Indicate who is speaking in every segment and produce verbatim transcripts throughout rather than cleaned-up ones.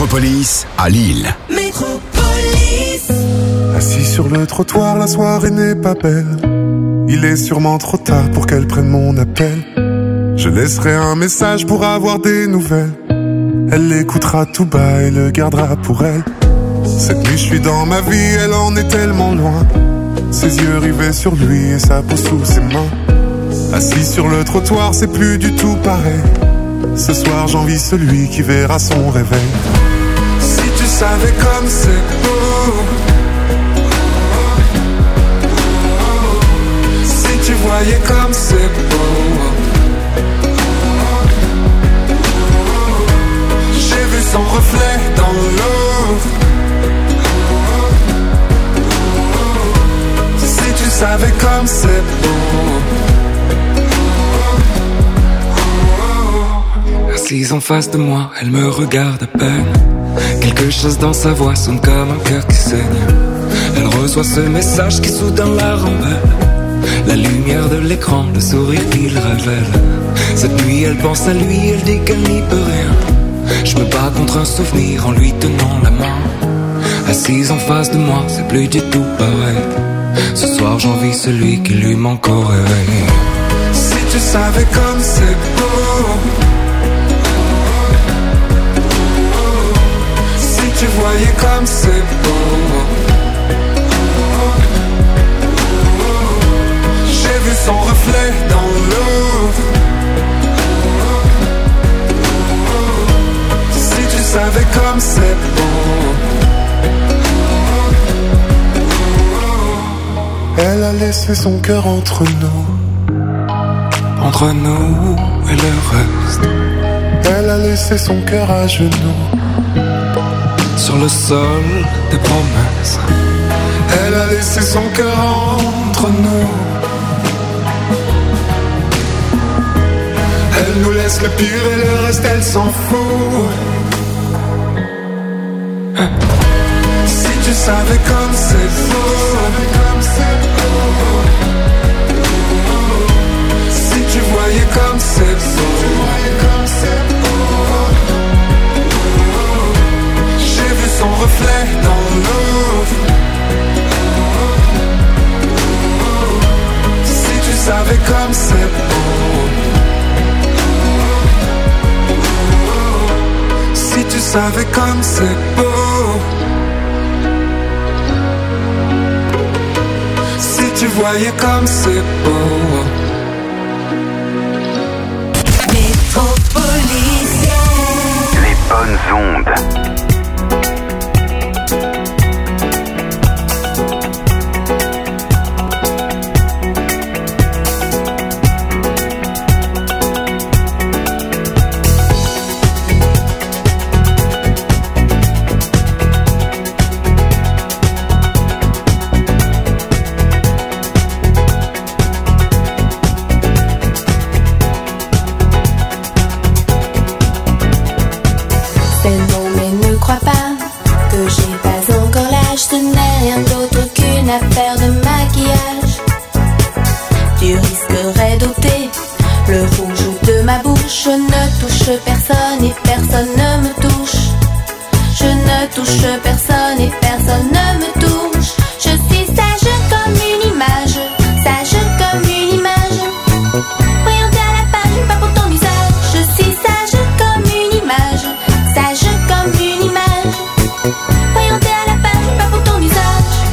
Speaker 1: Métropolis à Lille.
Speaker 2: Métropolis.
Speaker 3: Assis sur le trottoir, la soirée n'est pas belle. Il est sûrement trop tard pour qu'elle prenne mon appel. Je laisserai un message pour avoir des nouvelles. Elle l'écoutera tout bas et le gardera pour elle. Cette nuit je suis dans ma vie, elle en est tellement loin. Ses yeux rivés sur lui et sa peau sous ses mains. Assis sur le trottoir, c'est plus du tout pareil. Ce soir j'envie celui qui verra son réveil. Si tu savais comme c'est beau, si tu voyais comme c'est beau. J'ai vu son reflet dans l'eau. Si tu savais comme c'est beau.
Speaker 4: Assise en face de moi, elle me regarde à peine. Quelque chose dans sa voix sonne comme un cœur qui saigne. Elle reçoit ce message qui soudain la rend belle. La lumière de l'écran, le sourire qu'il révèle. Cette nuit elle pense à lui, elle dit qu'elle n'y peut rien. Je me bats contre un souvenir en lui tenant la main. Assise en face de moi, c'est plus du tout pareil. Ce soir j'envie celui qui lui manque au réveil.
Speaker 3: Si tu savais comme c'est beau. Si tu voyais comme c'est beau. J'ai vu son reflet dans l'eau. Si tu savais comme c'est beau. Elle a laissé son cœur entre nous.
Speaker 4: Entre nous et le reste.
Speaker 3: Elle a laissé son cœur à genoux.
Speaker 4: Sur le sol des promesses.
Speaker 3: Elle a laissé son cœur entre nous. Elle nous laisse le pire et le reste elle s'en fout. Hein? Si tu savais comme c'est beau. Si tu voyais comme c'est beau. J'ai vu son reflet dans l'eau. Si tu savais comme c'est beau. Si tu savais comme c'est beau. Si tu voyais comme c'est beau.
Speaker 2: Métropolis.
Speaker 1: Les bonnes ondes.
Speaker 5: Affaire de maquillage, tu risquerais d'ôter le rouge de ma bouche. Je ne touche personne et personne ne me touche. Je ne touche personne et personne ne me touche. Je suis sage comme une image, sage comme une image. Orientée à la page, pas pour ton usage. Je suis sage comme une image, sage comme une image. Orientée à la page, pas pour ton usage.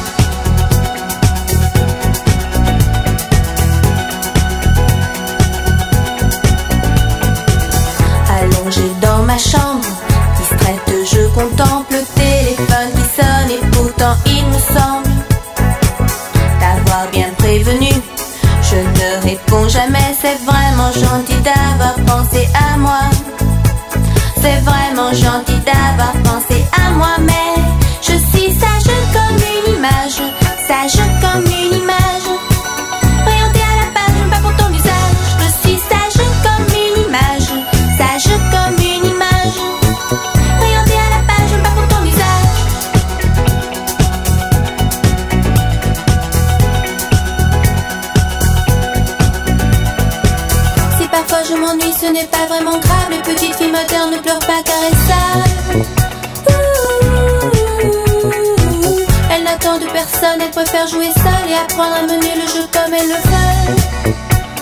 Speaker 5: Dans ma chambre, distraite, je contemple le téléphone qui sonne et pourtant il me semble t'avoir bien prévenu. Je ne réponds jamais, c'est vraiment gentil d'avoir pensé à moi. C'est vraiment gentil d'avoir pensé à moi, mais je suis sage comme une image, sage comme une image. Orientée à la page, pas pour ton usage. Je suis sage comme une image, sage comme une image. Orientée à la page, pas pour ton usage. Si parfois je m'ennuie, ce n'est pas vraiment grave. Les petites filles modernes ne pleurent pas car elles savent. tant de personnes, elle préfère jouer seule et apprendre à mener le jeu comme elle le veut.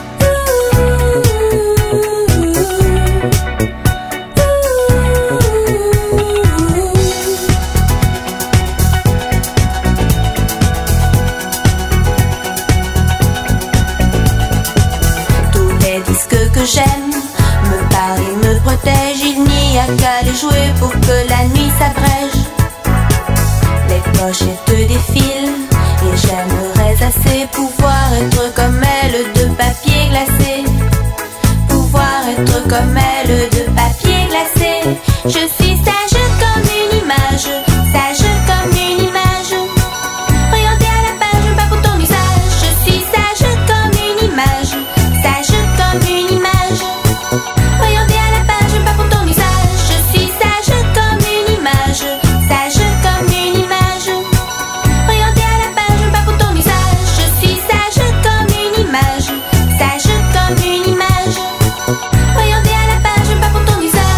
Speaker 5: Que j'aime me parle et me protège, il n'y a qu'à les jouer pour que la nuit s'abrège. Les pochettes défilent et j'aimerais assez pouvoir être comme elle de papier glacé. Pouvoir être comme elle de papier glacé. Je suis sage comme une image, sage comme une image. Orientée à la page, pas pour ton usage. Je suis sage comme une image, sage comme une image. Orientée à la page, pas pour ton usage. Je suis sage comme une image, sage comme une image. Orientée à la page, pas pour ton usage. Je suis sage comme une image, sage comme une image. Orientée à la page, pas pour ton usage.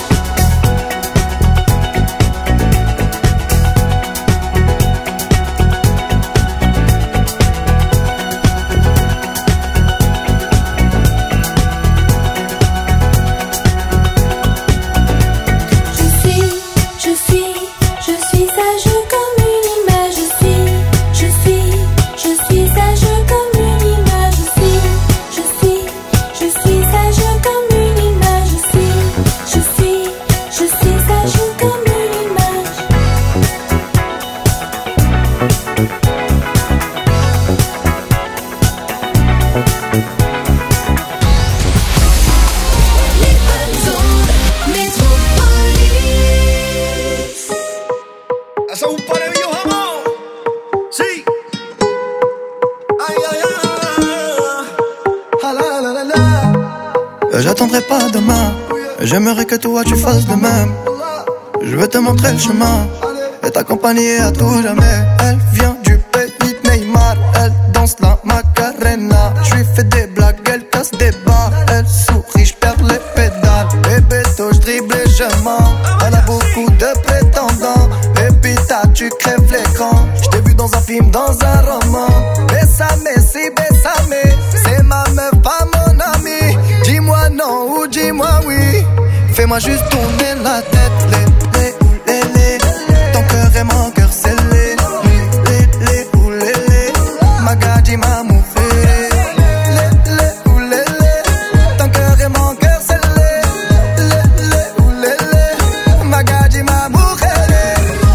Speaker 6: J'attendrai pas demain, j'aimerais que toi tu fasses de même. Je veux te montrer le chemin et t'accompagner à tout jamais. Elle vient du pays de Neymar, elle danse la Macarena. Je lui fais des blagues, elle casse des barres. Elle sourit, je perds les pédales. Bébé, toi je dribble et je mens. Elle a beaucoup de prétendants. Pépita, tu crèves l'écran. Je t'ai vu dans un film, dans un roman. Bésame, si bésame, c'est ma meuf, pas mon ami. Dis-moi non ou dis-moi oui. Fais-moi juste tourner la tête. Les, les, ou les, les. Ton cœur est mon cœur scellé. Les, les, ou les, les. Magadji ma mujer. Les, les, ou les, les. Ton cœur est mon cœur scellé. Les, les, ou les, les. Magadji ma mujer.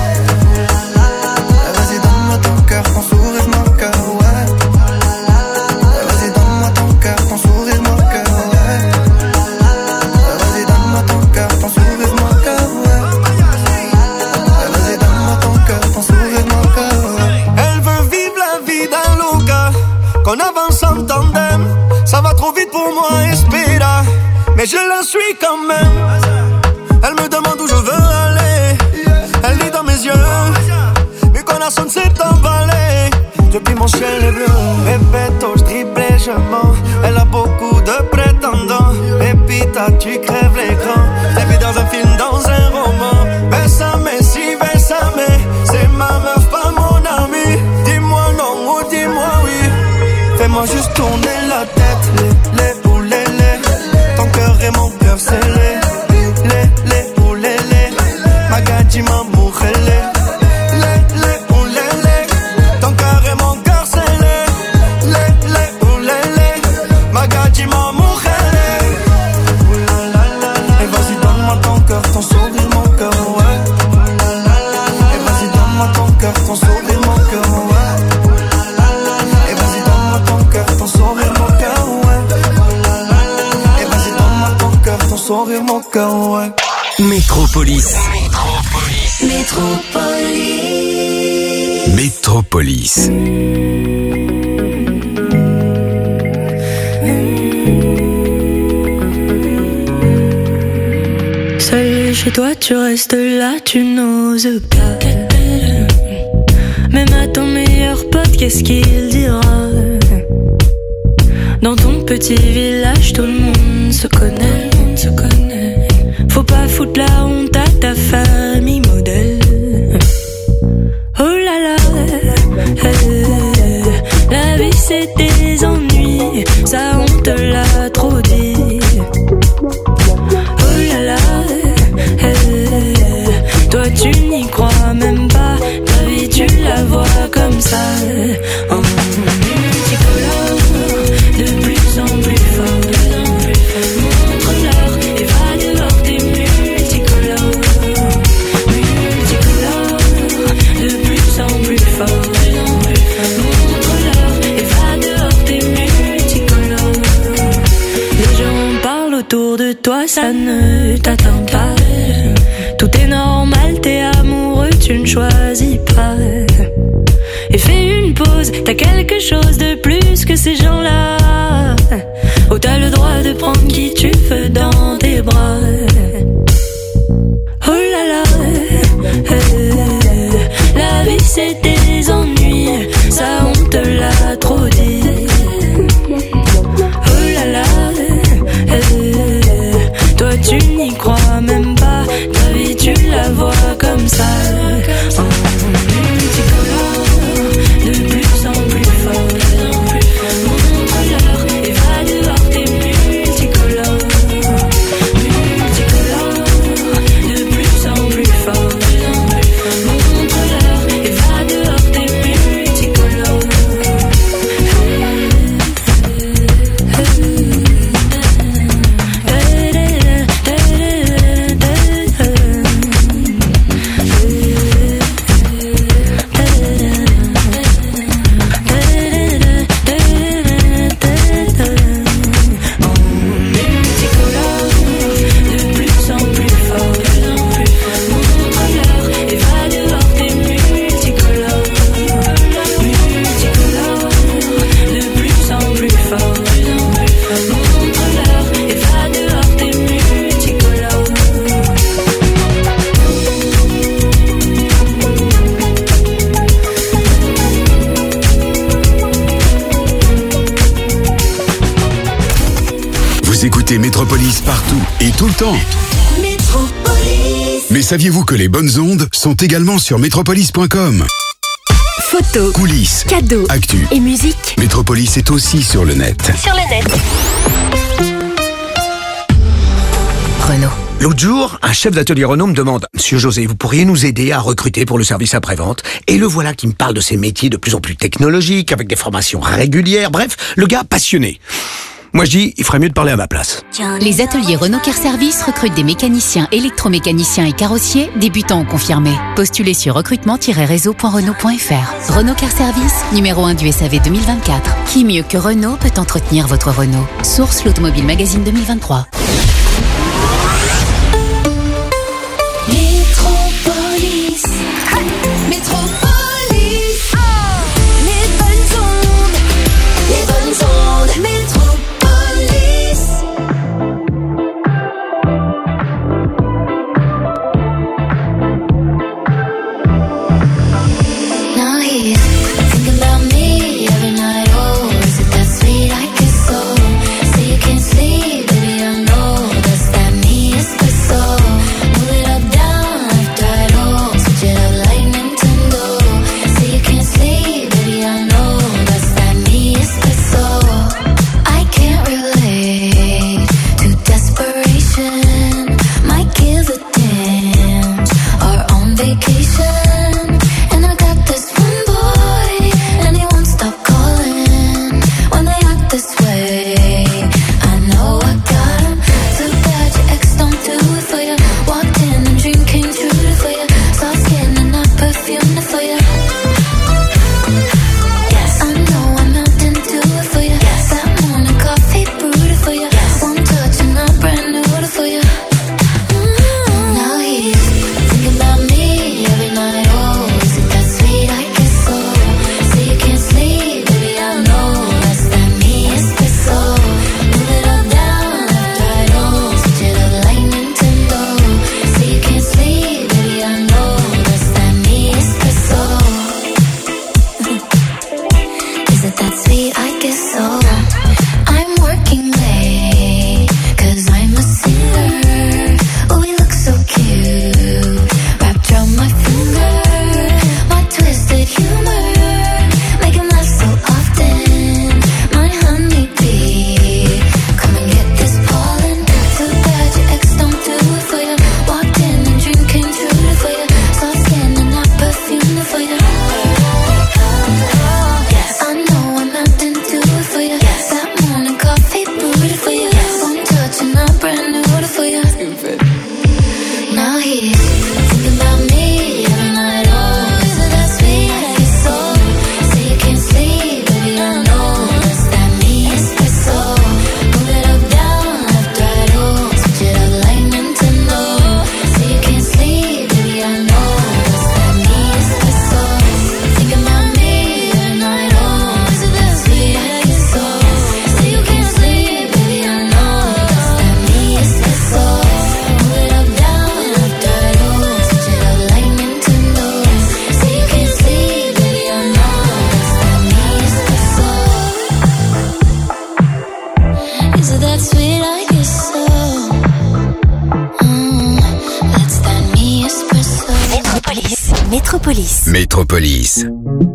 Speaker 6: Vas-y donne-moi ton cœur, ton sourire, mon cœur, ouais. Vas-y donne-moi ton cœur, ton sourire, mon cœur.
Speaker 7: On avance en tandem, ça va trop vite pour moi, espéra. Mais je la suis quand même. Elle me demande où je veux aller. Elle lit dans mes yeux. Mi corazón s'est emballé. Depuis mon ciel est bleu. Répéto, je dribble et je mens. Elle a beaucoup de prétendants. Pépita, tu crèves l'écran. Elle vit dans un film, dans un roman. Bésame, si bésame. C'est ma meuf, pas mon ami. Dis-moi non ou dis-moi oui. Fais-moi juste tourner la tête. Les, les, ou les, les. Ton cœur est mon cœur scellé. Les, les, ou les, les. Magadji ma mujer. Les, les, ou les, les. Ton cœur est mon cœur scellé. Les, les, ou les, les. Magadji ma mujer. Et vas-y donne-moi ton cœur, ton sourire, mon cœur, ouais. Et vas-y donne-moi ton cœur, ton sourire, mon cœur, ouais. Ton sourire, mon cœur, ouais. Et vas-y, donne-moi ton cœur, ton sourire, mon cœur, ouais.
Speaker 1: Métropolis.
Speaker 5: Métropolis.
Speaker 1: Métropolis.
Speaker 8: Seul chez toi, tu restes là, tu n'oses pas. Même à ton meilleur pote, qu'est-ce qu'il dira? Dans ton petit village, tout le monde se connaît, se connaît. Faut pas foutre la honte à ta famille modèle. Oh là là, toi ça ne t'atteint pas. Tout est normal, t'es amoureux, tu ne choisis pas. Et fais une pause, t'as quelque chose de plus que ces gens-là. Oh, t'as le droit de prendre qui tu veux dans tes bras. Oh là là, euh, la vie c'est des ennuis, ça on te l'a trop dit. Oh là là, euh, toi tu n'y crois même pas, ta vie tu la vois comme ça. En multicolore, de plus en plus fort. Montre-leur et va dehors, t'es multicolore. Multicolore, de plus en plus fort. Montre-leur et va dehors, t'es multicolore.
Speaker 1: Écoutez Métropolis partout et tout le temps.
Speaker 2: Métropolis.
Speaker 1: Mais saviez-vous que les bonnes ondes sont également sur métropolis point com?
Speaker 9: Photos,
Speaker 1: coulisses,
Speaker 9: cadeaux,
Speaker 1: actu
Speaker 9: et musique.
Speaker 1: Métropolis est aussi sur le net.
Speaker 9: Sur le net.
Speaker 10: Renault. L'autre jour, un chef d'atelier Renault me demande « Monsieur José, vous pourriez nous aider à recruter pour le service après-vente ?» Et le voilà qui me parle de ces métiers de plus en plus technologiques, avec des formations régulières, bref, le gars passionné. Moi je dis, il ferait mieux de parler à ma place.
Speaker 11: Les ateliers Renault Car Service recrutent des mécaniciens, électromécaniciens et carrossiers, débutants ou confirmés. Postulez sur recrutement tiret réseau point renault point f r. Renault Car Service, numéro un du S A V deux mille vingt-quatre. Qui mieux que Renault peut entretenir votre Renault? Source l'Automobile Magazine deux mille vingt-trois.
Speaker 2: Métropolis. Métropolis. Les bonnes ondes. Les bonnes ondes. Métropolis.
Speaker 5: Now he's thinking about me every night. Oh, is it that sweet I kiss so? Say you can't sleep, baby, I know that's that me espresso. Move it up, down, left, right, oh, switch it up like Nintendo. Say you can't sleep, baby, I know that's that me espresso. I can't relate to desperation. Might give a damn, are on vacation. And I got this one boy, and he won't stop calling. When they act this way, I know I got him. Too bad your ex don't do it for you. Walked in and dream came true for you. Soft skin and not perfume for you. Yes, I know I'm out and do it for you. Yes, that morning coffee brewed for you. Yes, one touch and I'm brand new for you. Mm-hmm. Now he's thinking about me every night. Oh, is it that sweet I kiss so? Say you can't sleep, baby, I know that's that me espresso. Move it up, down, left, right, oh, switch it up like Nintendo. Say you can't sleep, baby, I know that's that me espresso. Is it that sweet I guess so? I'm working late, cause I'm a singer. Oh, we look so cute, wrapped around my finger. My twisted humor, make him laugh so often. My honeybee, come and get this pollen. Too bad your ex don't do it for you. Walked in and dream came true for you. Soft skin and not perfume for you. Yes, I know I'm out and do it for you.
Speaker 9: Métropolis.
Speaker 1: Métropolis.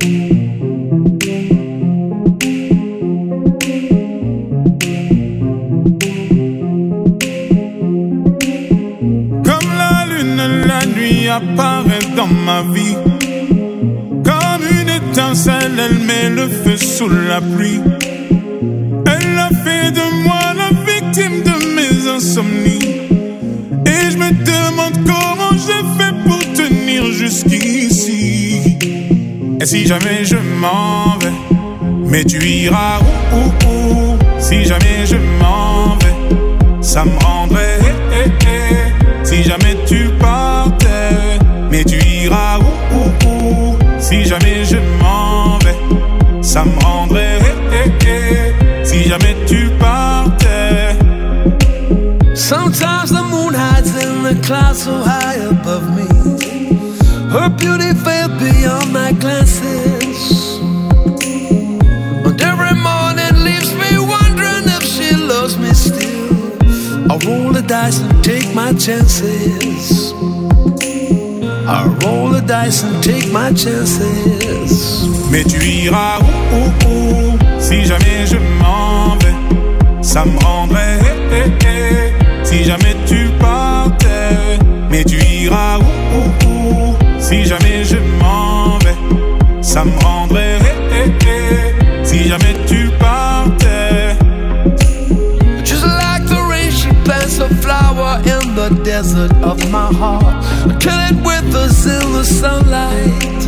Speaker 12: Comme la lune, la nuit apparaît dans ma vie. Comme une étincelle, elle met le feu sous la pluie. Elle a fait de moi la victime de mes insomnies. Et je me demande comment j'ai fait pour tenir jusqu'ici. Et si jamais je m'en vais, mais tu iras où, où, où. Si jamais je m'en vais, ça me rendrait eh, eh, eh. Si jamais tu partais, mais tu iras où, où, où. Si jamais je m'en vais, ça me rendrait eh, eh, eh. Si jamais tu partais.
Speaker 13: Sometimes the moon hides in the clouds so high above me. Her beauty fell beyond my glances. And every morning leaves me wondering if she loves me still. I roll the dice and take my chances. I roll the dice and take my chances.
Speaker 12: Mais tu iras où, où, où. Si jamais je m'en vais, ça me rendrait eh, eh, eh. Si jamais tu partais, mais tu iras où, où, où. Si jamais je m'en vais, ça me rendrait eh, eh, eh. Si jamais tu partais.
Speaker 13: Just like the rain, she plants a flower in the desert of my heart, until it withers in the sunlight.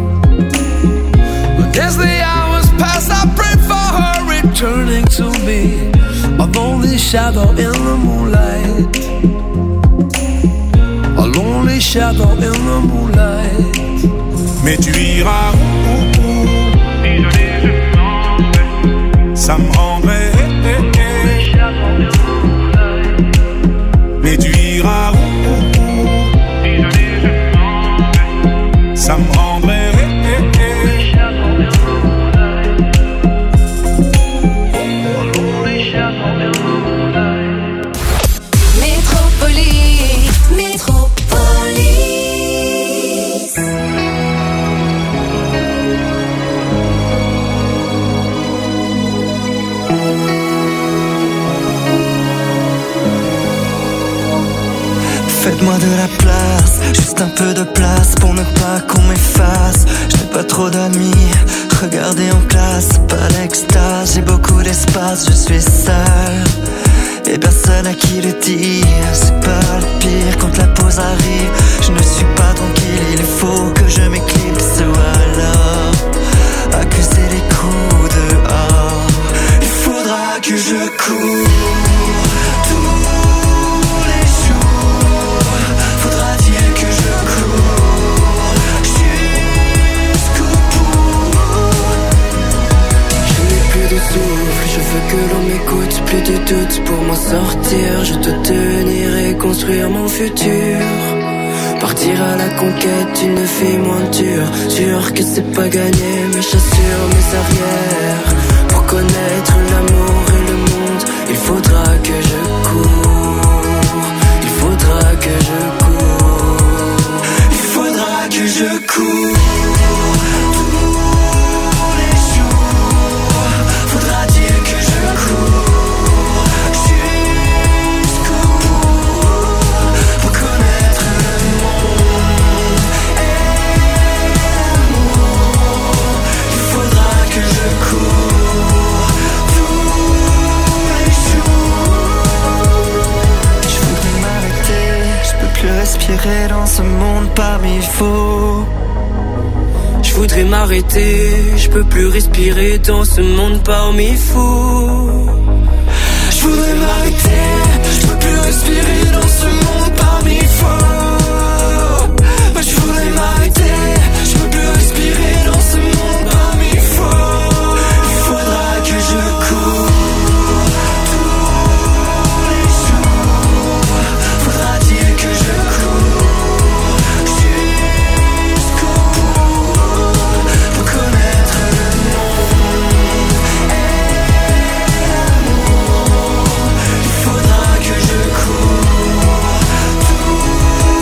Speaker 13: But as the hours pass, I pray for her returning to me, a lonely shadow in the moonlight. A lonely shadow in the moonlight.
Speaker 12: Mais tu iras où, où, où. Si jamais je m'en vais, ça me rendrait eh, eh, eh. Mais tu iras où, où, où. Si jamais je m'en vais, ça me rendrait eh, eh, eh.
Speaker 6: Faites-moi de la place, juste un peu de place pour ne pas qu'on m'efface. Je n'ai pas trop d'amis, regardez en classe, pas l'extase. J'ai beaucoup d'espace, je suis seul et personne à qui le dire. C'est pas le pire quand la pause arrive. Je ne suis pas tranquille, il faut que je m'éclipse ou alors accuser les coups dehors. Il faudra que je cours
Speaker 14: je veux que l'on m'écoute, plus de doute pour m'en sortir. Je dois tenir et construire mon futur. Partir à la conquête d'une vie moins dure. Sûr que c'est pas gagné, mais j'assure mes arrières. Pour connaître l'amour et le monde, il faudra que je cours. Il faudra que je cours. Il faudra que je cours. Respirer dans ce monde parmi faux. Je voudrais m'arrêter, je peux plus respirer dans ce monde parmi fous. Je voudrais m'arrêter, je peux plus respirer dans ce monde parmi faux. Je voudrais m'arrêter, je peux plus respirer dans ce monde parmi faux. Il faudra que je cours.
Speaker 6: Il faudra que je cours.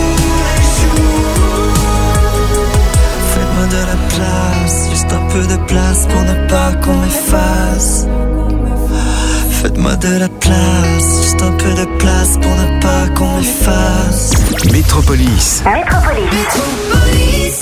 Speaker 6: de place pour ne pas qu'on m'efface. Faites-moi de la place, juste un peu de place pour ne pas qu'on m'efface.
Speaker 1: Métropolis.
Speaker 2: Métropolis. Métropolis.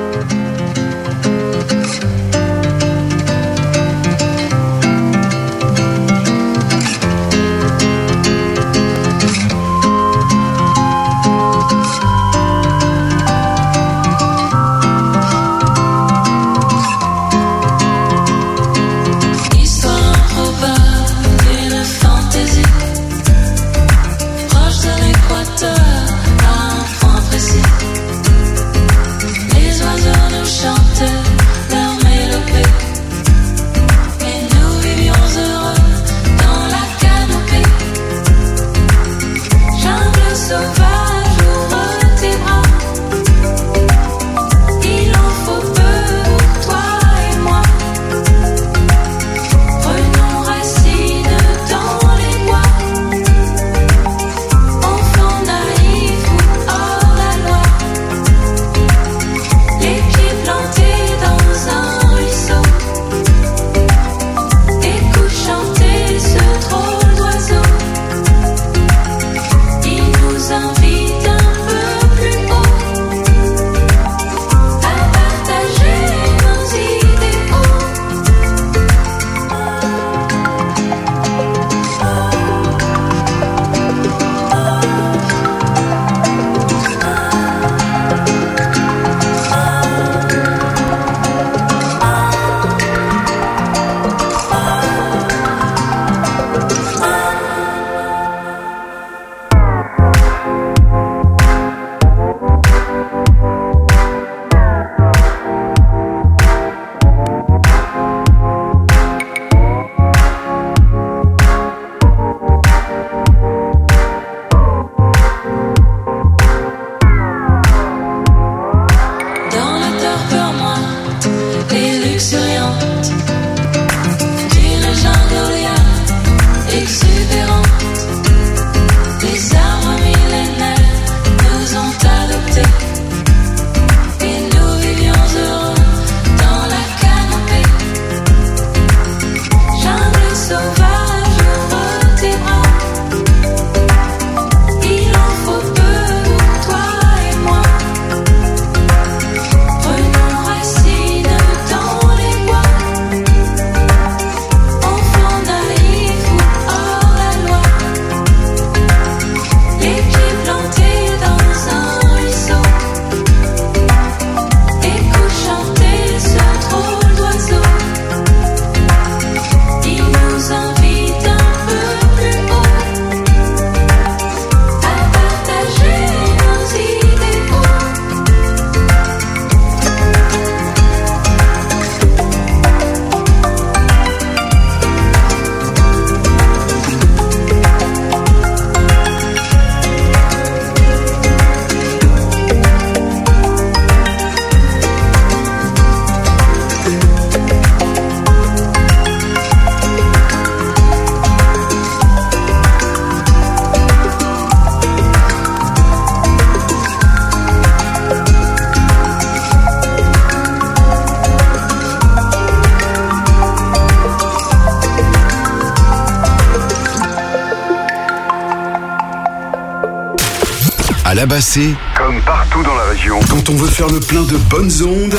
Speaker 1: À la Bassée, comme partout dans la région, quand on veut faire le plein de bonnes ondes,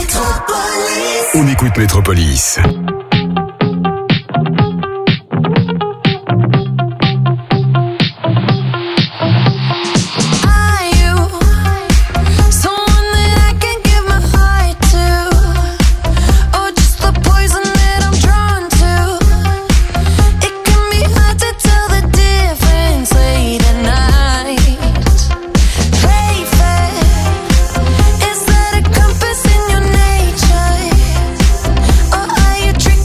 Speaker 1: Métropolis, on écoute Métropolis.
Speaker 2: Trick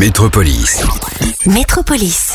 Speaker 1: Métropolis.
Speaker 9: Métropolis.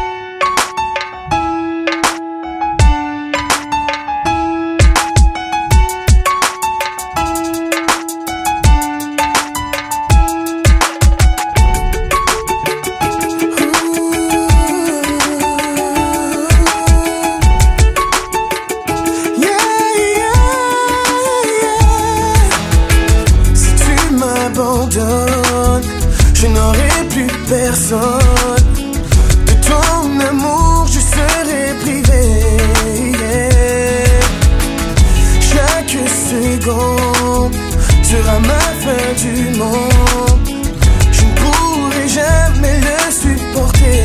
Speaker 15: De ton amour je serai privé, yeah. Chaque seconde sera ma fin du monde. Je ne pourrai jamais le supporter,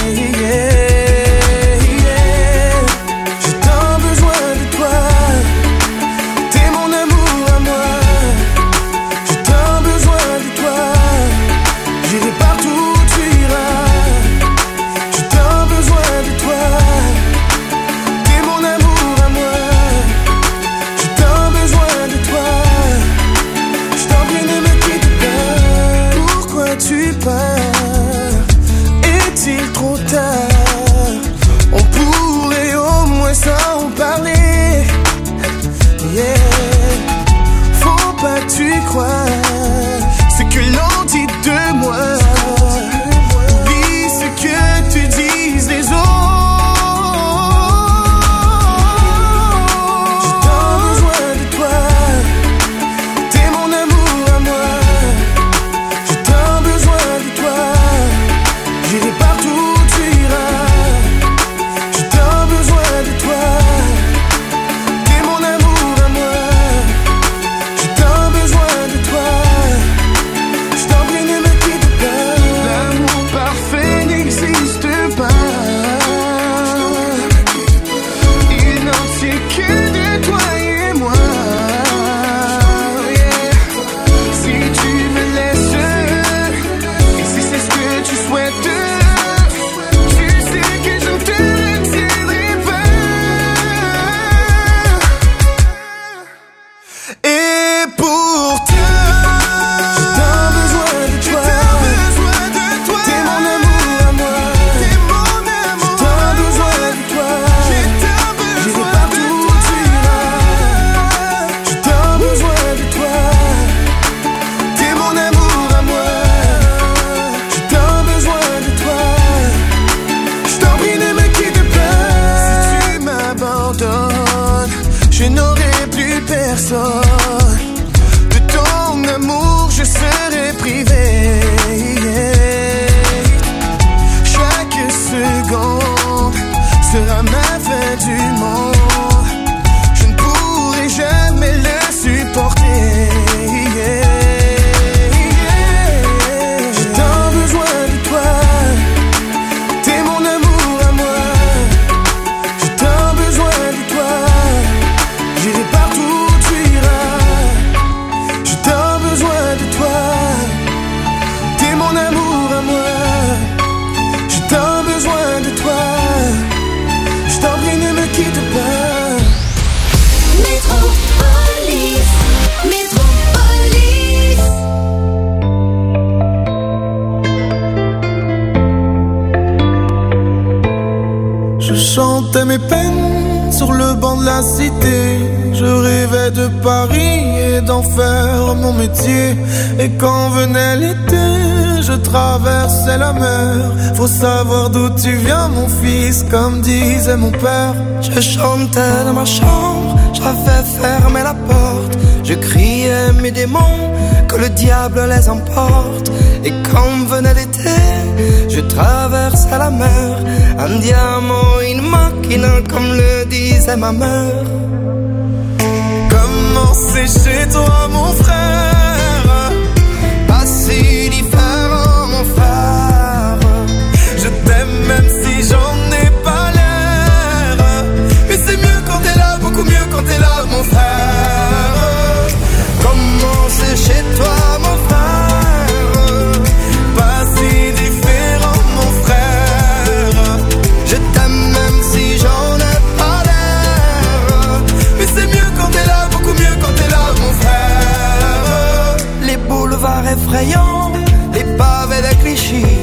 Speaker 15: yeah, yeah. J'ai tant besoin de toi, t'es mon amour à moi. J'ai tant besoin de toi, j'irai partout. Est-il trop tard? On pourrait au moins s'en parler, yeah. Faut pas que tu crois ce que l'on dit de moi. Oublie ce que te disent les autres. J'ai tant besoin de toi, t'es mon amour à moi. J'ai tant besoin de toi, j'irai partout où tu iras. J'ai tant besoin de toi, t'es mon amour à moi. J'ai tant besoin de toi, je t'en prie ne me quitte pas. L'amour parfait n'existe pas, il n'en tient que de toi et moi, yeah. Si tu me laisses, et si c'est ce que tu souhaites, tu sais que je ne te retiendrai pas. Et pourtant, j'ai tant besoin de toi, t'es mon amour à moi. J'ai tant besoin de toi, j'irai partout où tu iras. J'ai tant besoin de toi, t'es mon amour à moi. J'ai tant besoin de toi, je t'en prie ne me quitte pas. Si tu m'abandonnes, je n'aurai plus personne. De ton amour je serai privé, yeah. Chaque seconde sera ma fin du monde. Je ne pourrai jamais le supporter, yeah, yeah. J'ai tant besoin de toi, t'es mon amour à moi. J'ai tant besoin de toi, j'irai partout où tu iras. J'ai tant besoin de toi, t'es mon amour à moi. J'ai tant besoin de toi, je t'en prie ne me quitte pas.
Speaker 2: Métropolis, Métropolis.
Speaker 15: Je chantais mes peines sur le banc de la cité. Je rêvais de Paris et d'en faire mon métier. Et quand venait l'été, je traversais la mer. Faut savoir d'où tu viens mon fils, comme disait mon père.
Speaker 6: Je chantais dans ma chambre, j'avais fermé la porte. Je criais mes démons, que le diable les emporte. Et quand venait l'été, je traversais la mer. Un diamant, une machina, comme le disait ma mère.
Speaker 15: Comment c'est chez toi mon frère?
Speaker 6: Pas si différent mon frère.
Speaker 15: Je t'aime même si j'en ai pas l'air.
Speaker 6: Mais c'est mieux quand t'es là, beaucoup mieux quand t'es là mon frère. Comment c'est chez toi mon frère?
Speaker 15: Pas si différent mon frère.
Speaker 6: Je t'aime même si j'en ai pas l'air.
Speaker 15: Mais c'est mieux quand t'es là, beaucoup mieux quand t'es là mon frère.
Speaker 6: Les boulevards effrayants, les pavés de Clichy,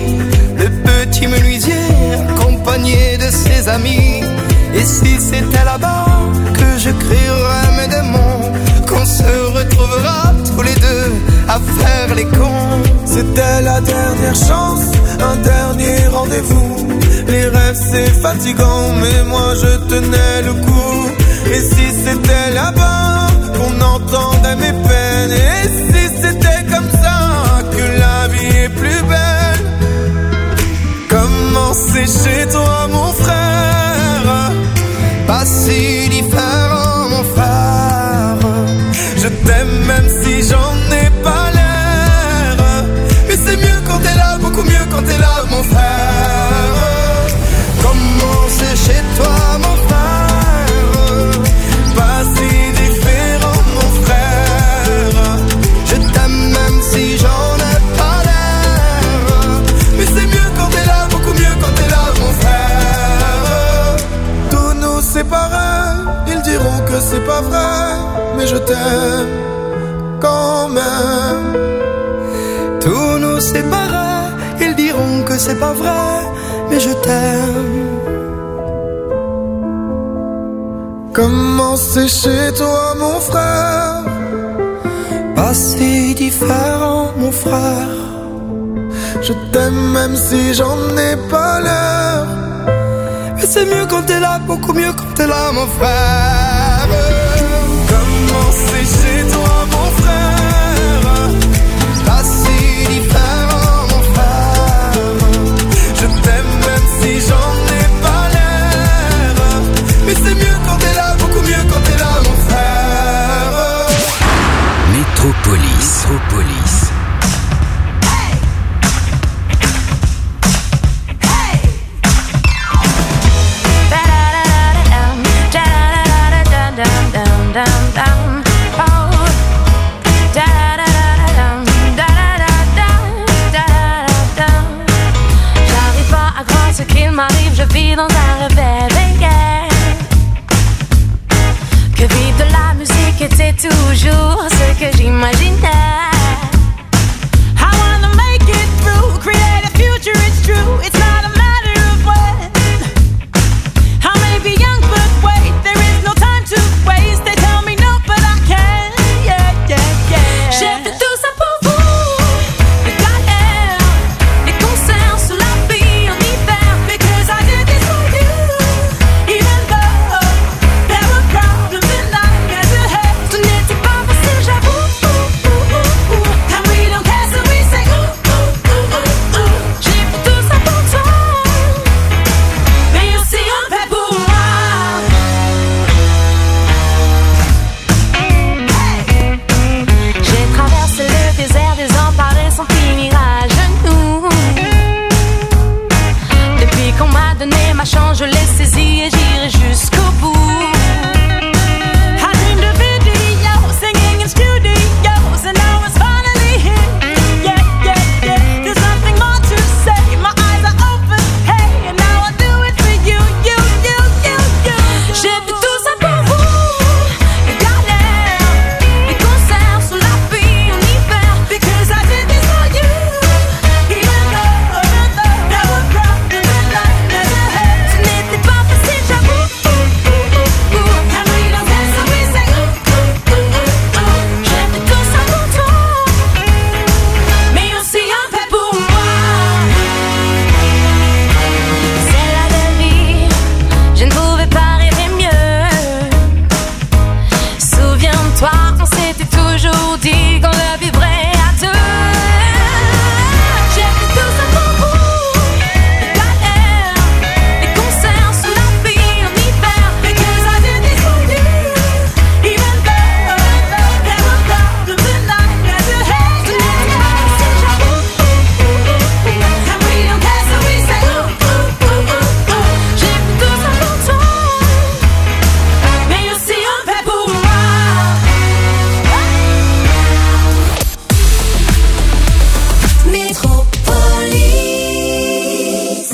Speaker 6: mes amis. Et si c'était là-bas que je crierais mes démons, qu'on se retrouvera tous les deux à faire les cons.
Speaker 15: C'était la dernière chance, un dernier rendez-vous. Les rêves c'est fatigant, mais moi je tenais le coup. Et si c'était là-bas qu'on entendait mes peines, et si c'était comme ça que la vie est plus belle. Comment c'est chez toi mon frère, pas si différent mon frère. Je t'aime même si j'en ai pas l'air, mais c'est mieux quand t'es là, beaucoup mieux quand t'es là mon frère. Comment c'est chez toi mon frère, pas si différent mon frère. Je t'aime même si j'en ai pas l'air, mais c'est mieux quand t'es là, beaucoup mieux quand t'es là mon frère. Tous nous séparer, ils diront que c'est pas vrai, mais je t'aime quand même.
Speaker 6: Tous nous séparer, ils diront que c'est pas vrai, mais je t'aime.
Speaker 15: Comment c'est chez toi mon frère,
Speaker 6: pas si différent mon frère.
Speaker 15: Je t'aime même si j'en ai pas l'air,
Speaker 6: mais c'est mieux quand t'es là, beaucoup mieux quand t'es là mon frère.
Speaker 15: Comment c'est chez toi mon frère,
Speaker 6: pas si différent mon frère.
Speaker 15: Je t'aime même si j'en ai pas l'air, mais c'est mieux quand t'es là, beaucoup mieux quand t'es là mon frère.
Speaker 1: Métropolis, Métropolis.
Speaker 8: J'arrive pas à croire ce qu'il m'arrive, je vis dans un rêve égal. Que vivre de la musique était toujours ce que j'imaginais. I wanna make it through, create a future, it's true. It's not a matter of when. I may be young but wait, there is no time to waste. They tell me no but I can, yeah, yeah, yeah. J'ai fait tout ça pour vous, les galères, les concerts sous la pluie en hiver. Because I did this for you, even though there were problems in life as ahead. Ce n'était pas facile, j'avoue. And we don't care, so we say ooh, ooh, ooh, ooh, ooh. J'ai fait tout ça pour toi, mais aussi un peu pour moi. J'ai traversé le désert désemparé sans finir à genoux. Depuis qu'on m'a donné ma chance, je l'ai saisie et j'irai jusqu'au bout. I dreamed of video, singing in studios, and now it's finally here. Yeah, yeah, yeah. There's nothing more to say. My eyes are open, hey, and now I do it for you, you, you, you, you. J'ai fait tout ça pour vous, les galères, les concerts sous la pluie en hiver. Because I did this for you, even though, even though there were problems in life as ahead. Ce n'était pas facile, j'avoue. And we don't care, so we say ooh, ooh, ooh, ooh, ooh. J'ai fait tout ça pour toi, mais aussi un peu pour moi. C'est la belle vie, je ne pouvais pas rêver mieux. Souviens-toi, on s'était toujours dit qu'on le vivrait à deux. J'ai fait tout ça pour vous, les galères, les concerts sous la pluie en hiver. Because I did this for you, even though there were problems in life as ahead. Ce n'était pas facile, j'avoue. And we don't care, so we say ooh, ooh, ooh, ooh, ooh. J'ai fait tout ça pour toi, mais aussi un peu pour moi.
Speaker 2: Métropolis.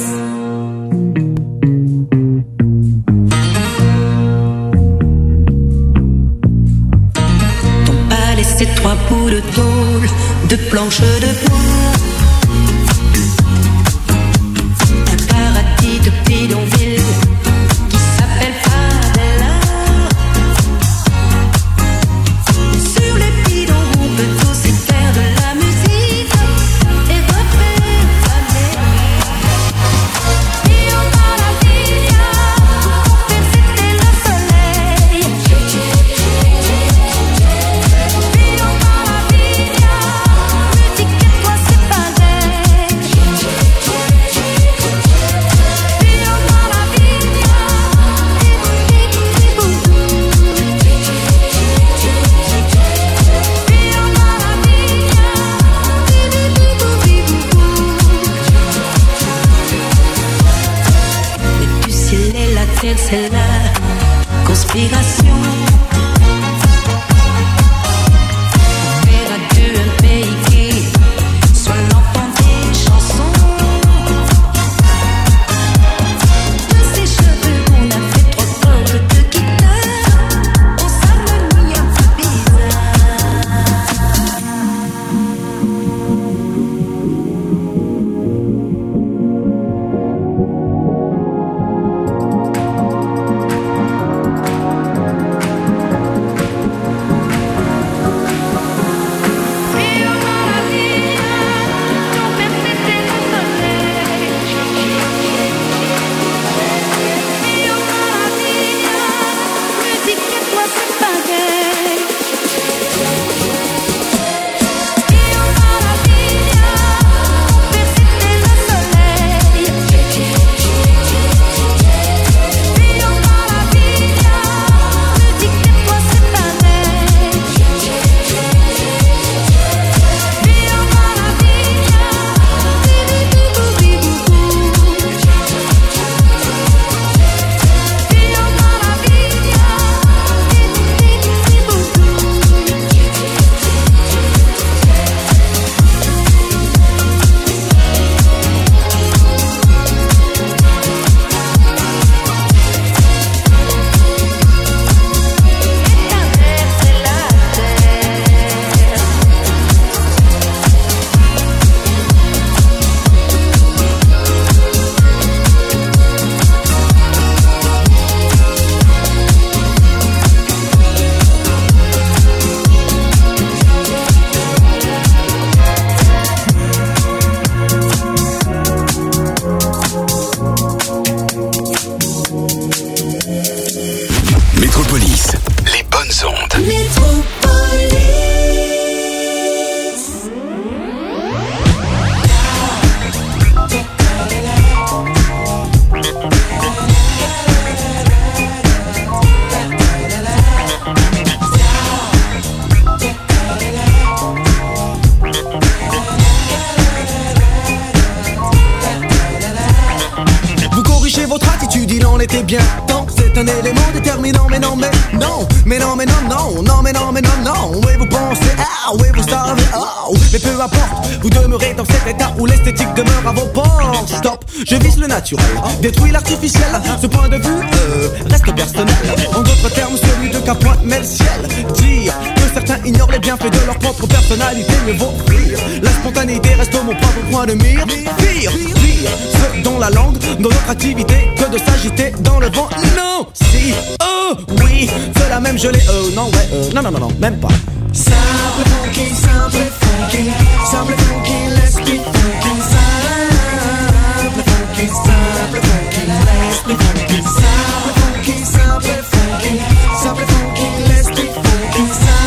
Speaker 16: Ton palais, c'est trois bouts de tôle, de planches de bois. Un paradis de bidonville, mystère, c'est la conspiration. Faire à deux un pays qui soit l'enfant des chansons. De ses cheveux, on a fait trois cordes de guitare. On s'harmonie un peu bizarre.
Speaker 1: Métropolis, les bonnes ondes.
Speaker 2: Métropolis.
Speaker 17: Vous corrigez votre attitude, il en était bien temps. C'est un élément déterminant, mais non, mais non, mais non, mais non, non, non, mais non, mais non, non. Oui, vous pensez, ah, oui, vous savez, oh, mais peu importe, vous demeurez dans cet état où l'esthétique demeure à vos portes. Stop, je vise le naturel, détruis l'artificiel. Ce point de vue euh, reste personnel. En d'autres termes, celui de Capointe met le ciel. Dire que certains ignorent les bienfaits de leur propre personnalité, mais vaut rire. La spontanéité reste mon propre point de mire. Pire, pire, ce dont la langue, dans notre activité, que de s'agiter dans le vent. Non, si, oh, oui, c'est la même gelée. Euh, non, ouais, euh, non, non, non, non, même pas.
Speaker 15: Simple funky, simple funky, simple funky, let's be funky. Simple funky, simple funky, let's be funky. Simple funky, simple funky, simple funky, let's be funky.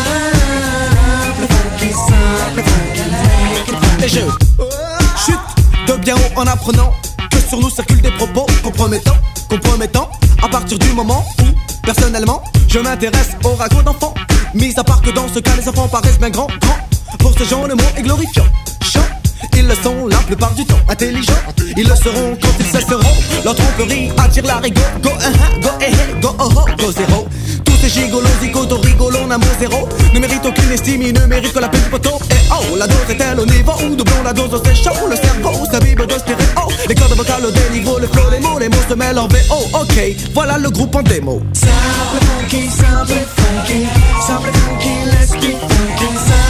Speaker 15: Simple funky, simple funky, make it funky.
Speaker 17: Et je chute de bien haut en apprenant que sur nous circulent des propos compromettants, compromettants. À partir du moment où, personnellement, je m'intéresse aux ragots d'enfants. Mis à part que dans ce cas, les enfants paraissent bien grands, grands. Pour ces gens, le mot est glorifiant. Chant, ils le sont la plupart du temps. Intelligents, ils le seront quand ils cesseront. Leur tromperie attire la rigo. Go, uh, uh, go, eh, eh, go, oh, oh, go, zéro. Tous ces gigolos, zigotos, rigolos, n'amour zéro. Ne méritent aucune estime, ils ne méritent que la peine du poteau. Et oh, la dose est-elle au niveau où doublons la dose, c'est chaud. Le cerveau s'avive de stéréo. Les cordes vocales au déniveau, le flow, les mots, les mots se mêlent en V O. Ok, voilà le groupe en démo.
Speaker 15: Simple funky, simple funky, simple funky, let's be funky.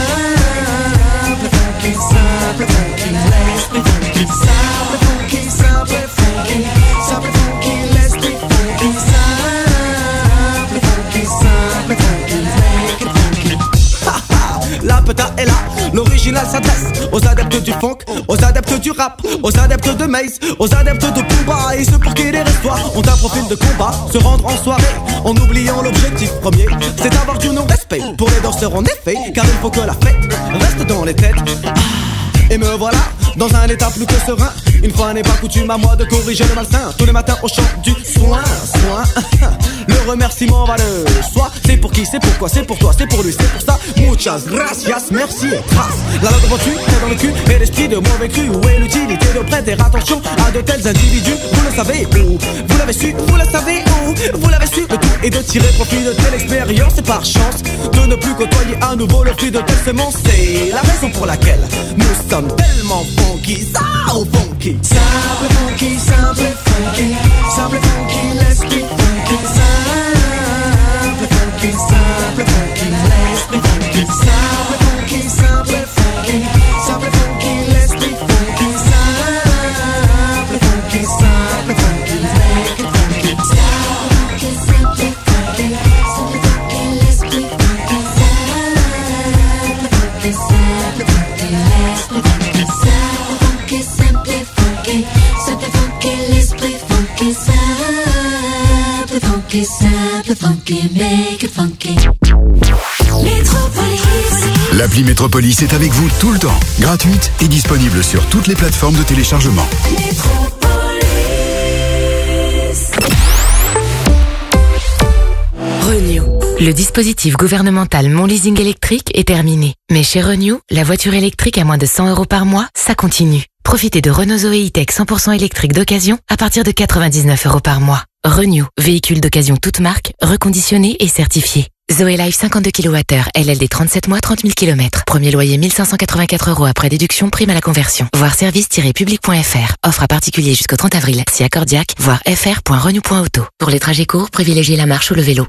Speaker 15: Simple funky, simple funky, let's be funky. Simple funky, simple funky, simple funky, let's be funky. Simple funky, simple funky, make it funky.
Speaker 17: Ha ha, la peta est là. L'original s'adresse aux adeptes du funk, aux adeptes du rap, aux adeptes de Mace, aux adeptes de Pumba. Et ceux pour qui les restoirs ont un profil de combat. Se rendre en soirée en oubliant l'objectif premier, c'est d'avoir du non-respect pour les danseurs en effet. Car il faut que la fête reste dans les têtes. Ah, Et me voilà dans un état plus que serein. Une fois n'est pas coutume à moi de corriger le malsain. Tous les matins au champ du soin, soin. Le remerciement va de soi. C'est pour qui, c'est pourquoi, c'est pour toi, c'est pour lui, c'est pour ça. Muchas gracias, merci et trace. La loi devant tu, t'es dans le cul. Et l'esprit de mauvais cru, où est l'utilité de prêter attention à de tels individus? Vous le savez où? Vous l'avez su, vous le savez où? Vous l'avez su, le tout est de tirer profit de telle expérience. Et par chance, de ne plus côtoyer à nouveau le fruit de telle semence. C'est la raison pour laquelle nous sommes tellement funky, ça au funky. Simple funky, simple funky, simple funky, l'esprit funky. Simple funky, simple funky, l'esprit funky. Simple funky, simple funky, simple funky, l'esprit funky. Simple funky, simple funky, make it funky. Simple funky, simple funky, simple funky, l'esprit funky. Simple funky, simple funky, l'esprit funky. Simple funky, simple funky, simple funky, l'esprit funky. Simple funky, simple funky, make it funky. Métropolis.
Speaker 1: L'appli Métropolis est avec vous tout le temps. Gratuite et disponible sur toutes les plateformes de téléchargement.
Speaker 18: Renew. Le dispositif gouvernemental Mon Leasing électrique est terminé. Mais chez Renew, la voiture électrique à moins de cent euros par mois, ça continue. Profitez de Renault Zoé E-Tech cent pour cent électrique d'occasion à partir de quatre-vingt-dix-neuf euros par mois. Renew, véhicule d'occasion toute marque, reconditionné et certifié. Zoé Life cinquante-deux kilowattheures, L L D trente-sept mois, trente mille kilomètres. Premier loyer mille cinq cent quatre-vingt-quatre euros après déduction, prime à la conversion. Voir service tiret public point f r. Offre à particulier jusqu'au trente avril. Si accordiaque, voir f r point renew point auto. Pour les trajets courts, privilégiez la marche ou le vélo.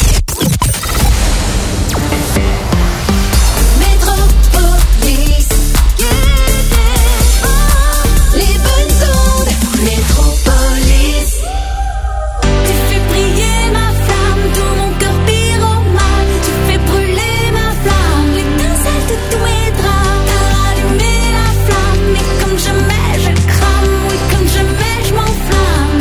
Speaker 2: Métropolis, yeah, yeah. Oh, les bonnes ondes. Métropolis. Tu fais briller ma flamme, tout mon cœur pyromane. Tu fais brûler ma flamme, l'étincelle de tous mes draps. T'as allumé la flamme, et comme jamais je crame. Oui, comme jamais je m'enflamme.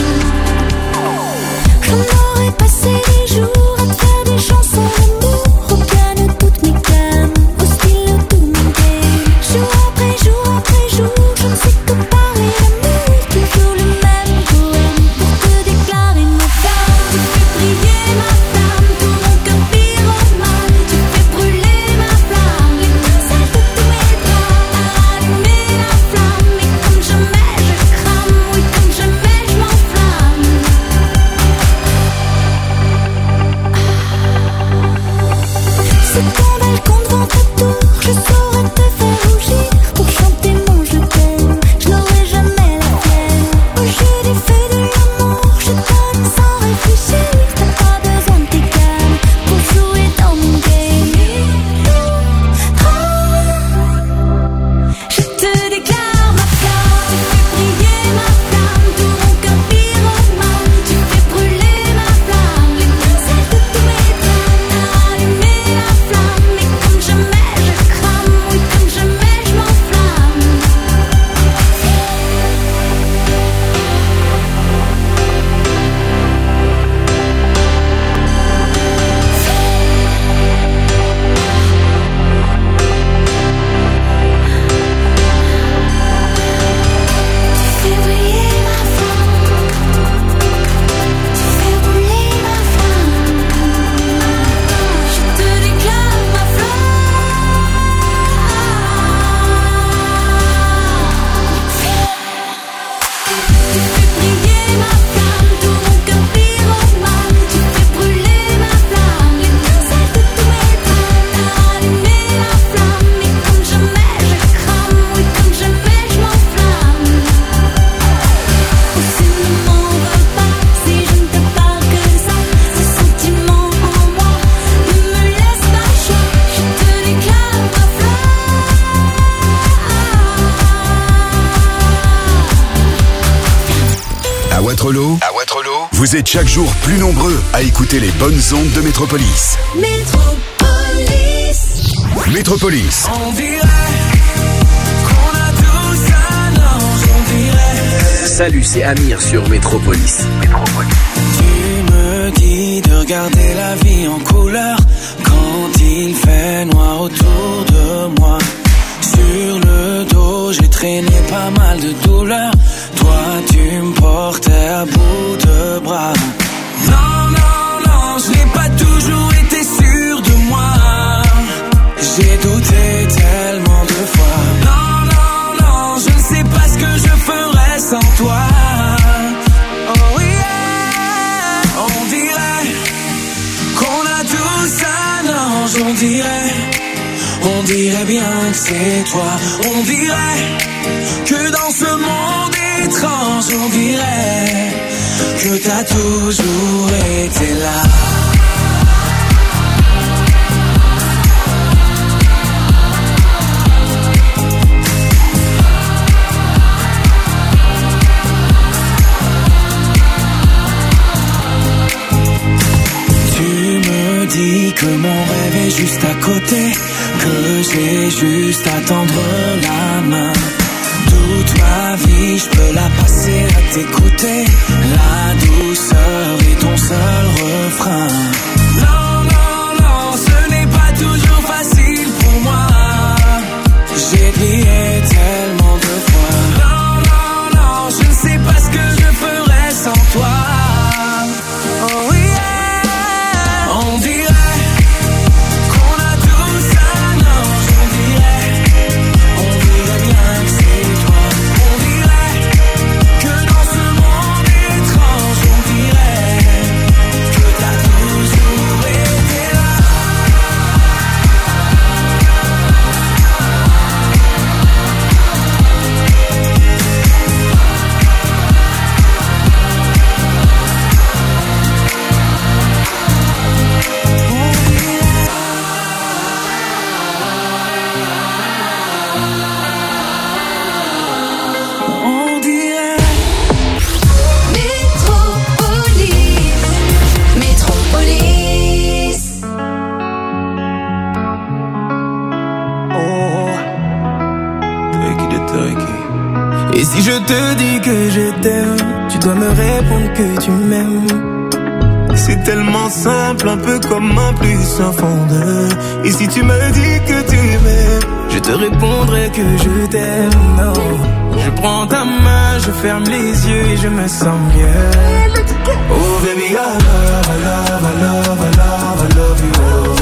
Speaker 2: J'en aurais passé des jours à te faire des chansons d'amour. Au piano toutes mes gammes, au stylo tous mes games. Jour après jour après jour, je ne sais que parler d'amour. Toujours le même poème pour te déclarer ma flamme. Tu fais briller ma flamme, tout mon cœur pyromane. Tu fais brûler ma flamme, l'étincelle de tous mes draps. T'as allumé la flamme, et comme jamais je crame. Oui, comme jamais je m'enflamme. C'est ton balcon devant ta tour, je saurais te faire rougir. Pour chanter mon je t'aime, je n'aurai jamais la flemme. Au jeu des feux de l'amour, je donne sans réfléchir. T'as pas besoin de tes gammes pour jouer dans mon game. Je te déclare ma flamme, tu fais briller ma flamme, tout mon cœur pyromane. Tu fais brûler ma flamme, l'étincelle de tous mes draps. T'as allumé la flamme, et comme jamais je crame. Oui, comme jamais je m'enflamme. Tu fais briller ma flamme, tu fais brûler ma flamme. Je te déclare ma flamme. Tu fais briller ma flamme, tout mon cœur pyromane. Tu fais brûler ma flamme, l'étincelle de tous mes draps. T'as allumé la flamme, et comme jamais je crame. Oui, comme jamais je m'enflamme. Si ne m'en veux pas, si je ne te parle que de ça. Ce sentiment en moi ne me laisse pas le choix. Je te déclare ma
Speaker 1: À Waterloo, à Waterloo, vous êtes chaque jour plus nombreux à écouter les bonnes ondes de Métropolis.
Speaker 2: Métropolis.
Speaker 1: Métropolis.
Speaker 15: On dirait qu'on a tous un ange, on dirait.
Speaker 19: Salut, c'est Amir sur Métropolis. Métropolis.
Speaker 15: Tu me dis de regarder la vie en couleur quand il fait noir autour de moi.
Speaker 4: Sur le dos, j'ai traîné pas mal de douleurs. Toi, tu me portais à bout de bras. Non, non, non, je n'ai pas toujours été sûr de moi. J'ai douté tellement de fois. Non, non, non, je ne sais pas ce que je ferais sans toi. Oh yeah, on dirait qu'on a tous un ange, on dirait. On dirait bien que c'est toi. On dirait que dans ce monde étrange, on dirait que t'as toujours été là. Dis que mon rêve est juste à côté, que j'ai juste à tendre la main. Toute ma vie, je peux la passer à t'écouter. La douceur est ton seul refrain. Non, non, non, ce n'est pas toujours facile pour moi. J'ai plié tellement de fois. Non, non, non, je ne sais pas ce que je ferais sans toi. Oh oui. On dirait qu'on a tous un ange, on dirait, on dirait bien que c'est toi. On dirait que dans ce monde étrange, on dirait que t'as toujours été là.
Speaker 15: Et si je te dis que je t'aime, tu dois me répondre que tu m'aimes. C'est tellement simple, un peu comme un plus un fond de. Et si tu me dis que tu m'aimes, je te répondrai que je t'aime. Non. Je prends ta main, je ferme les yeux et je me sens mieux. Oh baby, I love, I love, I love, I love, I love you.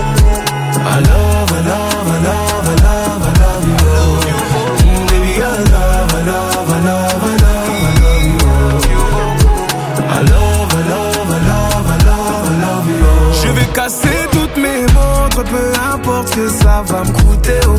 Speaker 15: I love, I love, I love, I love, I love you. Mm, baby, I love, I love, I love, I love, I love you. I love, I love, I love, I love, I love you. Je vais casser toutes mes montres, peu importe ce que ça va me coûter. Oh.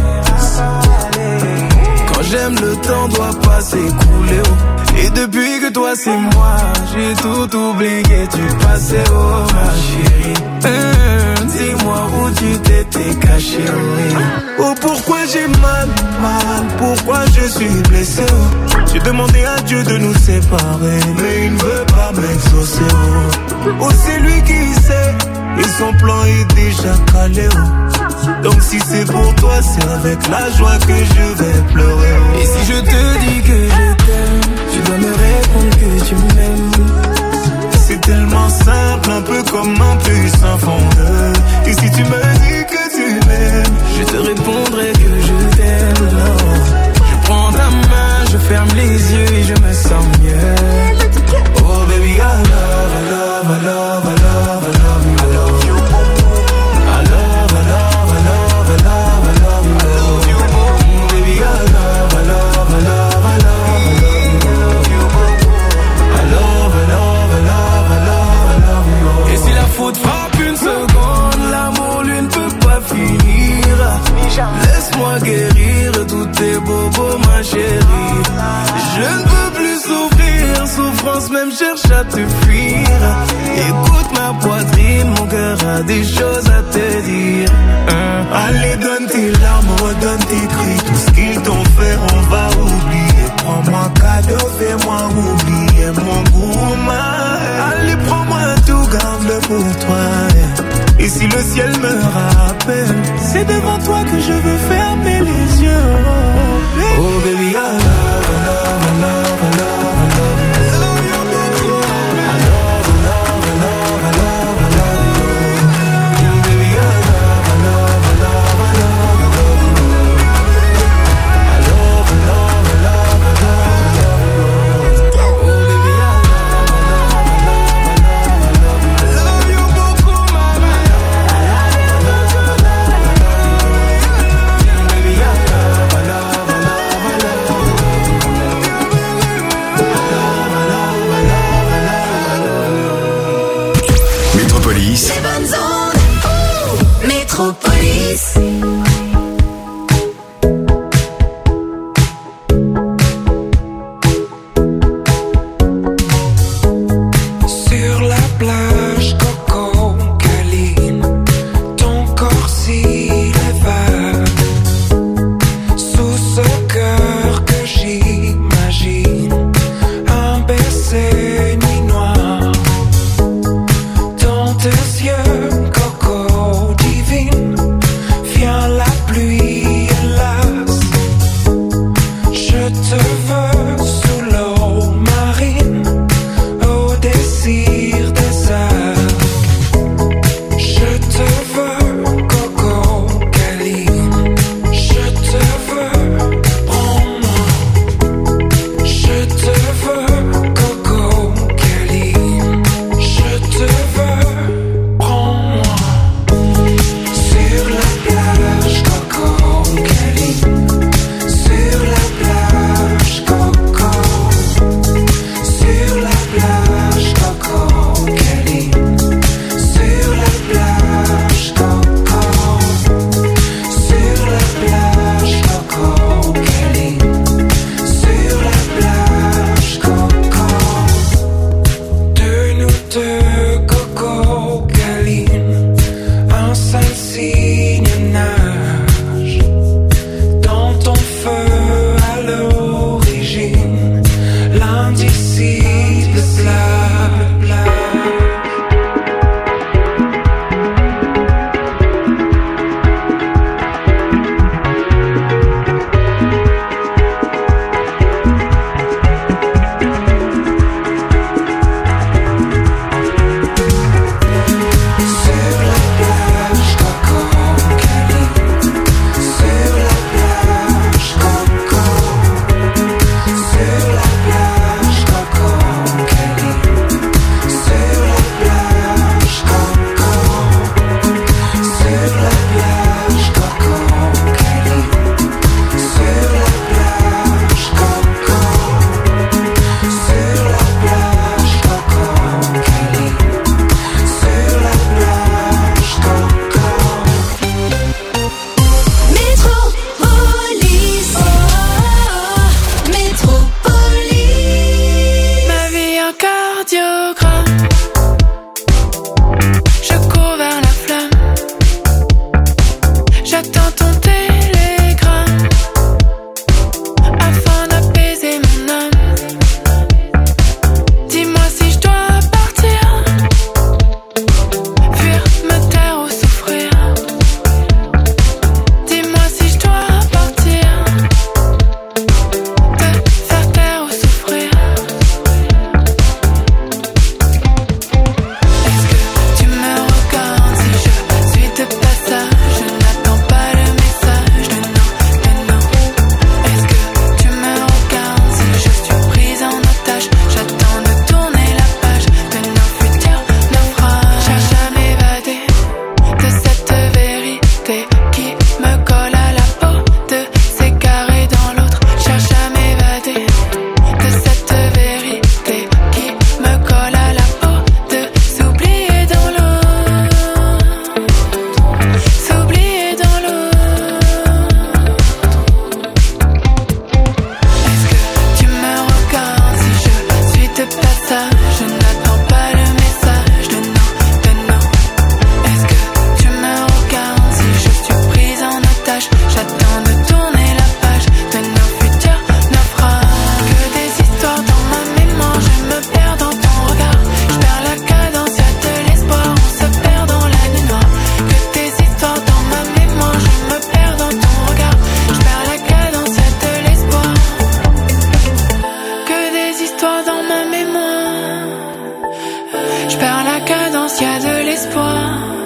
Speaker 15: Quand j'aime, le temps doit pas s'écouler. Oh. Et depuis que toi c'est moi, j'ai tout oublié, tu passais, oh ma chérie. Hum, dis-moi où tu t'étais caché, oui. Oh pourquoi j'ai mal, mal, pourquoi je suis blessé, oh. J'ai demandé à Dieu de nous séparer, mais il ne veut pas m'exaucer, oh. Oh c'est lui qui sait, et son plan est déjà calé, oh. Donc si c'est pour toi, c'est avec la joie que je vais pleurer, oh. Et si je te dis que je t'aime, tu dois me répondre que tu m'aimes. C'est tellement simple, un peu comme un plus un fondeur. Et si tu me dis que tu m'aimes, je te répondrai que je t'aime. Non. Je prends ta main, je ferme les yeux et je me sens mieux. Oh baby, I love, I love, I love, I love, I love you. I love you. I love, I love, I love, I love, I love you. I love you. Mm, baby, I love, I love, I love, I love. Et si la faute frappe une seconde, l'amour lui ne peut pas finir. Laisse-moi guérir tous tes bobos, ma chérie. Je ne peux plus souffrir, souffrance même cherche à te fuir. Écoute ma poitrine, mon cœur a des choses à te dire. Hein? Allez, donne tes larmes, redonne tes cris. Tout ce qu'ils t'ont fait, on va oublier. Prends-moi cadeau, fais-moi oublier mon gourmand. Allez, prends-moi tout, garde-le pour toi. Et si le ciel me rappelle, c'est devant toi que je veux fermer les yeux. Oh baby, I love, I love, I love, I love, I love you. I love you, baby. I love, I love, I love, I love, I love you. Baby, I love, I love, I love, I love, I love you.
Speaker 2: Métropolis.
Speaker 4: Sur la plage, Coco câline, ton corps s'y lève. Sous ce cœur que j'imagine, un baiser nuit noire. Dans tes yeux, Coco divine, vient la pluie, hélas. Je te veux sous l'eau marine, au désir des arcs. Je te veux, Coco câline. Je te veux, prends-moi. Je te veux, Coco câline. Je te veux, prends-moi. Sur la plage, Coco câline. Sur la plage, Coco. Sur la plage, Coco câline. Sur la plage, Coco. Sur la plage, Coco câline. Sur la plage, Coco. De nous deux, Coco câline. Un seul signe nage dans ton feu à l'origine, l'indicible slave. Sur la plage, Coco câline. Sur la plage, Coco. Sur la plage, Coco câline. Sur la plage, Coco. Sur la plage, Coco câline. Sur la plage, Coco. Sur la plage, Coco câline. Sur la plage, Coco.
Speaker 2: Métropolis, oh, Métropolis.
Speaker 8: Ma vie un cardiogramme. Je cours vers la flamme. J'attends ton télégramme afin d'apaiser mon âme. Dis-moi si je dois partir, fuir, me taire ou souffrir. Dis-moi si je dois partir, te faire taire ou souffrir. Est-ce que tu me regardes si je suis de passage? Je n'attends pas le message de non, de non. Est-ce que tu me regardes si je suis prise en otage? J'attends de tourner la page de nos futurs naufrages. Cherche à m'évader de cette vérité qui me colle à la peau, de s'égarer dans l'autre. Cherche à m'évader de cette vérité qui me colle à la peau, de s'oublier dans l'eau, s'oublier dans l'eau. Est-ce que tu me regardes si je suis de passage? Je n'attends pas le message de non, de non. Est-ce que tu me regardes si je suis prise en otage? J'attends de tourner la page de nos futurs naufrages. Que des histoires dans ma mémoire, je me perds dans ton regard. Je perds la cadence, y'a de l'espoir, on se perd dans la nuit noire. Que des histoires dans ma mémoire, je me perds dans ton regard. Je perds la cadence, y'a de l'espoir. Que des histoires dans ma mémoire. Je perds la cadence, y'a de l'espoir.